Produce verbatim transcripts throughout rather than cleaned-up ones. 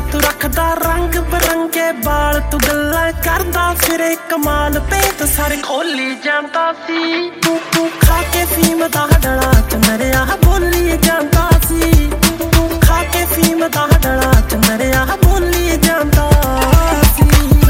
तू रखदा रंग बिरंगे बाल, तू गल्लां करदा फिरे कमाल, पेट सारे खोली जांदा सी। तू तू खा के फीम दा डला चंदरिया बोली जांदा सी। तू खा के फीम दा डला चंदरिया बोली जांदा सी।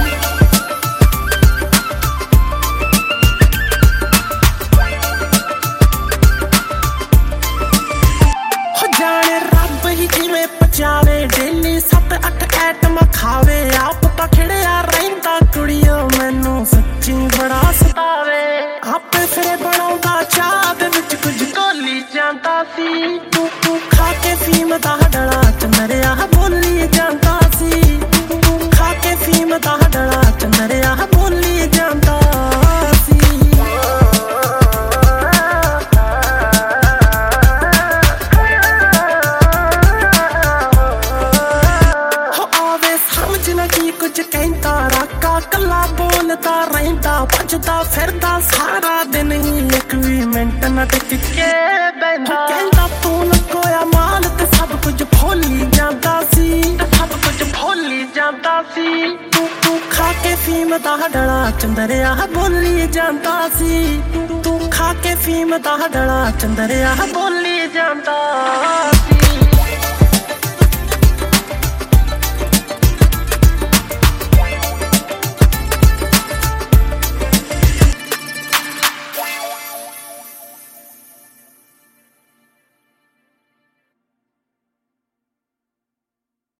हो जाने रब ही जिवें पचावे, डेली सत्त अठ ऐटम खावे, आप तां खिड़िया रहिंदा कुड़ियो मैनू सच्ची बड़ा सतावे। आपे फिरे बनाउंदा चाह दे विच कुछ घोली जांदा सी। तू तू खा के फीम दा डला चंदरिया बोली जांदा सी। तू खा के फीम दा डला चंदरिया बोली जांदा सी। हो आवे समझ ना की कुछ कहंदा, राका कला बोलदा रहिंदा, भजदा फिरदा सारा दिन ही एक भी मिंट ना टिक के बहिंदा। कहंदा तू लकोया माल ते सब कुछ भोली जांदा सी, ते सब कुछ भोली जांदा सी। तू तू खा के फीम दा डला चंदरिया बोली जांदा सी। तू खा के फीम दा डला चंदरिया बोली जांदा सी।